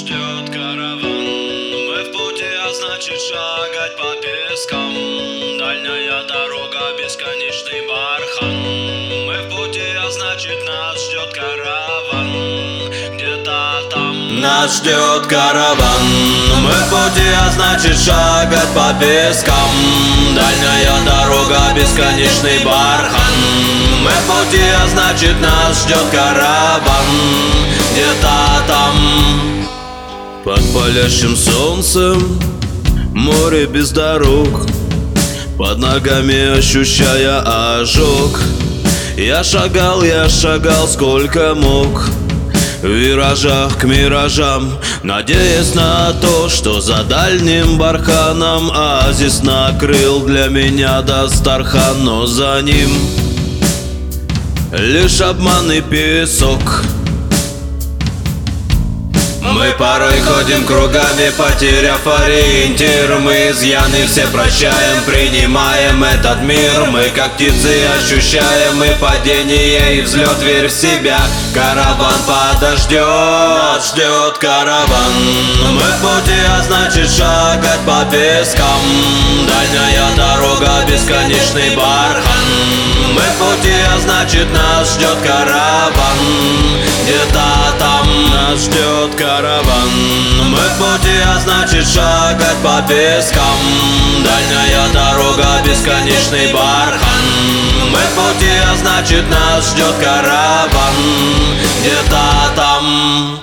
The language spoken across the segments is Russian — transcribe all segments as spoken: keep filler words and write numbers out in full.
ждет караван. Мы в пути, а значит шагать по пескам. Дальняя дорога, бесконечный бархан. Мы в пути, а значит нас ждет караван. Где-то там нас ждет караван. Мы в пути, а значит шагать по пескам. Дальняя дорога, бесконечный бархан. Мы в пути, а значит нас ждет караван. Где-то там. Под палящим солнцем море без дорог, под ногами ощущая ожог. Я шагал, я шагал сколько мог, в виражах к миражам, надеясь на то, что за дальним барханом оазис накрыл для меня Дастархан. Но за ним лишь обман и песок. Мы порой ходим кругами, потеряв ориентир. Мы изъяны все прощаем, принимаем этот мир. Мы как птицы ощущаем и падение, и взлет. Верь в себя, караван подождет. Нас ждет караван. Мы в пути, а значит шагать по пескам. Дальняя дорога, бесконечный бархан. Мы в пути, а значит нас ждет караван. Где-то там нас ждет караван. Мы в пути, а значит шагать по пескам. Дальняя дорога, бесконечный бархан. Мы в пути, а значит нас ждет караван. Где-то там.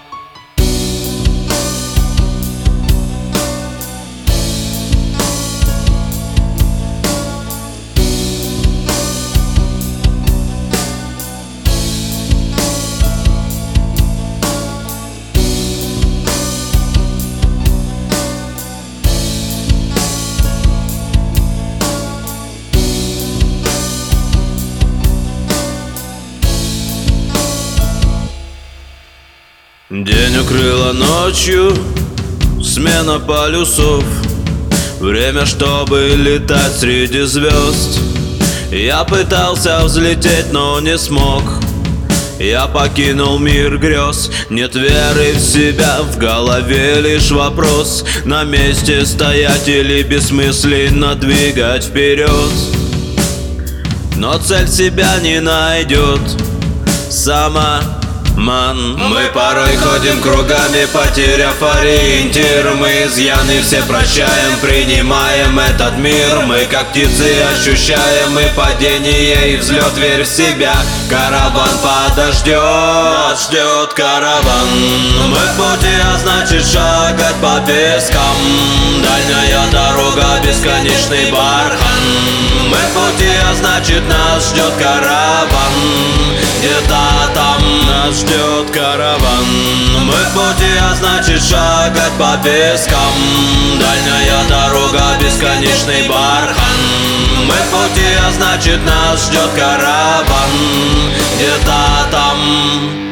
День укрыла ночью смена полюсов. Время, чтобы летать среди звезд. Я пытался взлететь, но не смог. Я покинул мир грез. Нет веры в себя, в голове лишь вопрос: на месте стоять или бессмысленно двигать вперед. Но цель себя не найдет сама. Ман. Мы порой ходим кругами, потеряв ориентир. Мы изъяны все прощаем, принимаем этот мир. Мы как птицы ощущаем и падение, и взлет. Верь в себя, караван подождет. Нас ждет караван. Мы в пути, а значит шагать по пескам. Дальняя дорога, бесконечный бархан. Мы в пути, а значит нас ждет караван. Где-то там нас ждет караван. Мы в пути, а значит шагать по пескам. Дальняя дорога, бесконечный бархан. Мы в пути, а значит нас ждет караван. Где-то там.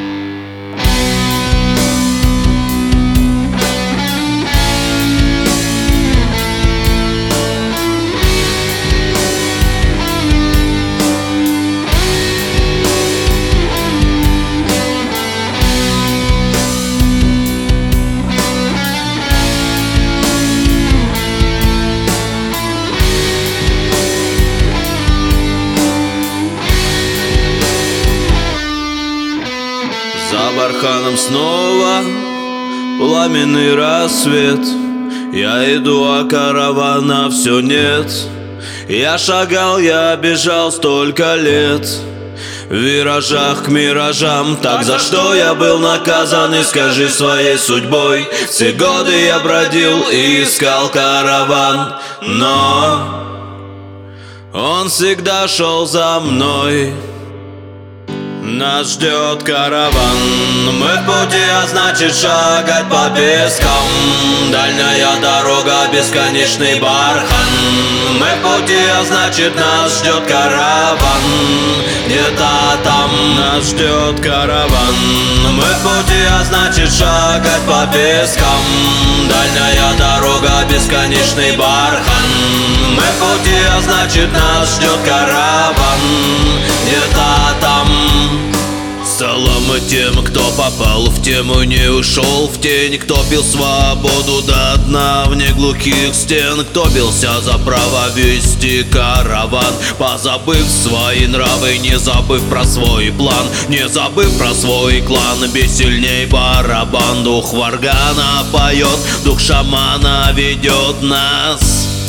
За барханом снова пламенный рассвет. Я иду, а каравана все нет. Я шагал, я бежал столько лет, в виражах к миражам. Так за что я был наказан, и скажи своей судьбой. Все годы я бродил и искал караван, но он всегда шел за мной. Нас ждет караван. Мы в пути, а значит шагать по пескам. Дальняя дорога, бесконечный бархан. Мы в пути, а значит нас ждет караван. Где-то там нас ждет караван. Мы в пути, а значит шагать по пескам. Дальняя дорога, бесконечный бархан. Мы в пути, а значит нас ждет караван. Где-то там. Салам тем, кто попал в тему, не ушел в тень, кто пил свободу до дна вне глухих стен, кто бился за право вести караван, позабыв свои нравы, не забыв про свой план, не забыв про свой клан. Бессильней барабан, дух варгана поет, дух шамана ведет нас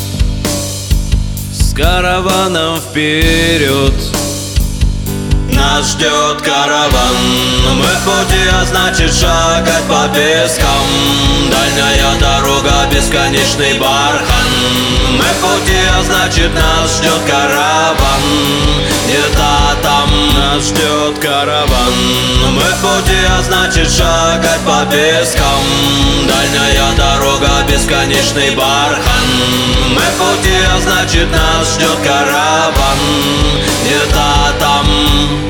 с караваном вперед. Нас ждет караван, мы в пути, а значит шагать по пескам. Дальняя дорога, бесконечный бархан. Мы в пути, а значит нас ждет караван. Где-то там нас ждет караван. Мы в пути, а значит шагать по пескам. Дальняя дорога, бесконечный бархан. Мы в пути, а значит нас ждет караван. Где-то там.